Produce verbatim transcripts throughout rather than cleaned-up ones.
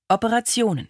Operationen.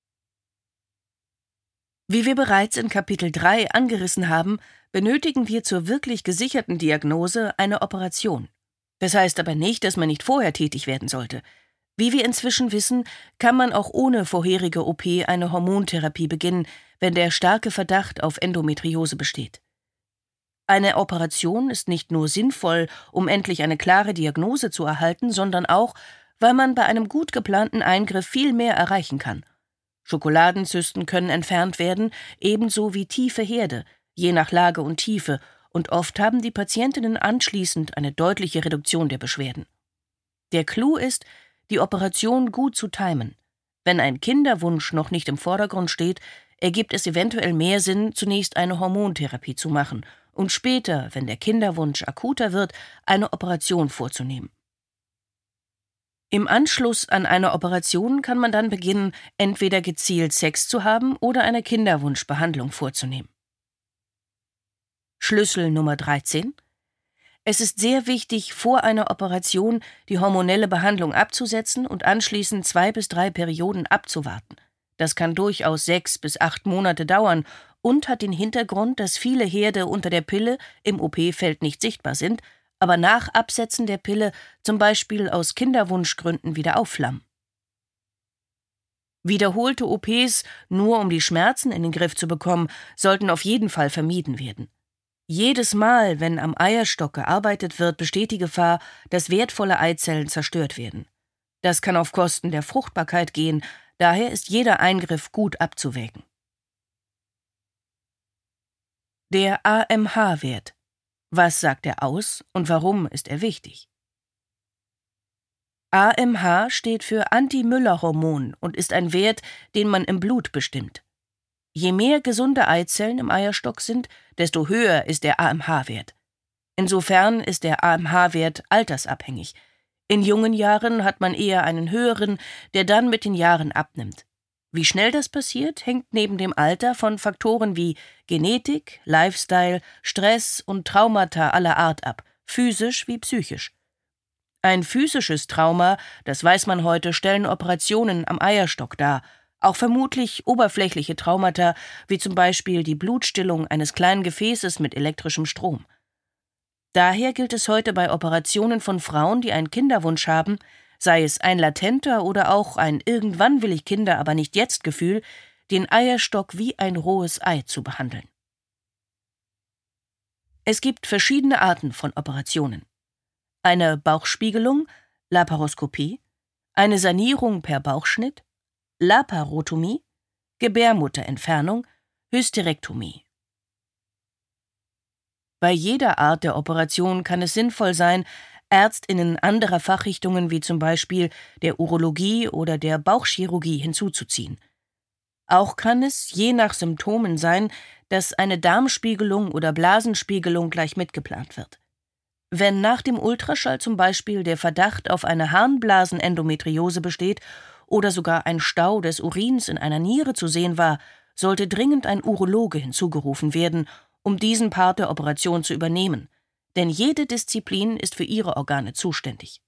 Wie wir bereits in Kapitel drei angerissen haben, benötigen wir zur wirklich gesicherten Diagnose eine Operation. Das heißt aber nicht, dass man nicht vorher tätig werden sollte. Wie wir inzwischen wissen, kann man auch ohne vorherige O P eine Hormontherapie beginnen, wenn der starke Verdacht auf Endometriose besteht. Eine Operation ist nicht nur sinnvoll, um endlich eine klare Diagnose zu erhalten, sondern auch, weil man bei einem gut geplanten Eingriff viel mehr erreichen kann. Schokoladenzysten können entfernt werden, ebenso wie tiefe Herde, je nach Lage und Tiefe, und oft haben die Patientinnen anschließend eine deutliche Reduktion der Beschwerden. Der Clou ist, die Operation gut zu timen. Wenn ein Kinderwunsch noch nicht im Vordergrund steht, ergibt es eventuell mehr Sinn, zunächst eine Hormontherapie zu machen und später, wenn der Kinderwunsch akuter wird, eine Operation vorzunehmen. Im Anschluss an eine Operation kann man dann beginnen, entweder gezielt Sex zu haben oder eine Kinderwunschbehandlung vorzunehmen. Schlüssel Nummer dreizehn. Es ist sehr wichtig, vor einer Operation die hormonelle Behandlung abzusetzen und anschließend zwei bis drei Perioden abzuwarten. Das kann durchaus sechs bis acht Monate dauern und hat den Hintergrund, dass viele Herde unter der Pille im O P-Feld nicht sichtbar sind, aber nach Absetzen der Pille zum Beispiel aus Kinderwunschgründen wieder aufflammen. Wiederholte O Ps, nur um die Schmerzen in den Griff zu bekommen, sollten auf jeden Fall vermieden werden. Jedes Mal, wenn am Eierstock gearbeitet wird, besteht die Gefahr, dass wertvolle Eizellen zerstört werden. Das kann auf Kosten der Fruchtbarkeit gehen, daher ist jeder Eingriff gut abzuwägen. Der A M H-Wert. Was sagt er aus und warum ist er wichtig? A M H steht für Anti-Müller-Hormon und ist ein Wert, den man im Blut bestimmt. Je mehr gesunde Eizellen im Eierstock sind, desto höher ist der A M H-Wert. Insofern ist der A M H-Wert altersabhängig. In jungen Jahren hat man eher einen höheren, der dann mit den Jahren abnimmt. Wie schnell das passiert, hängt neben dem Alter von Faktoren wie Genetik, Lifestyle, Stress und Traumata aller Art ab, physisch wie psychisch. Ein physisches Trauma, das weiß man heute, stellen Operationen am Eierstock dar, auch vermutlich oberflächliche Traumata, wie zum Beispiel die Blutstillung eines kleinen Gefäßes mit elektrischem Strom. Daher gilt es heute bei Operationen von Frauen, die einen Kinderwunsch haben, sei es ein latenter oder auch ein irgendwann will ich Kinder, aber nicht jetzt Gefühl, den Eierstock wie ein rohes Ei zu behandeln. Es gibt verschiedene Arten von Operationen. Eine Bauchspiegelung, Laparoskopie, eine Sanierung per Bauchschnitt, Laparotomie, Gebärmutterentfernung, Hysterektomie. Bei jeder Art der Operation kann es sinnvoll sein, ÄrztInnen anderer Fachrichtungen wie zum Beispiel der Urologie oder der Bauchchirurgie hinzuzuziehen. Auch kann es, je nach Symptomen, sein, dass eine Darmspiegelung oder Blasenspiegelung gleich mitgeplant wird. Wenn nach dem Ultraschall zum Beispiel der Verdacht auf eine Harnblasenendometriose besteht oder sogar ein Stau des Urins in einer Niere zu sehen war, sollte dringend ein Urologe hinzugerufen werden, um diesen Part der Operation zu übernehmen, denn jede Disziplin ist für ihre Organe zuständig.